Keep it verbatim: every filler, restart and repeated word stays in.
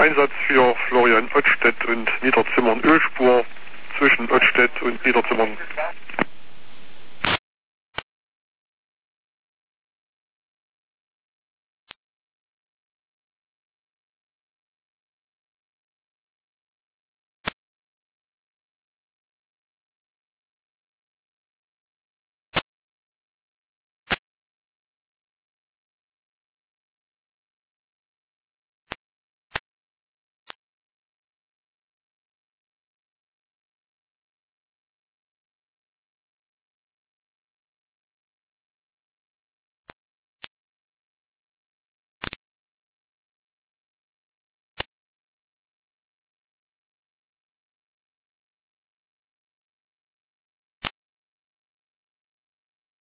Einsatz für Florian Ottstedt und Niederzimmern Ölspur zwischen Ottstedt und Niederzimmern.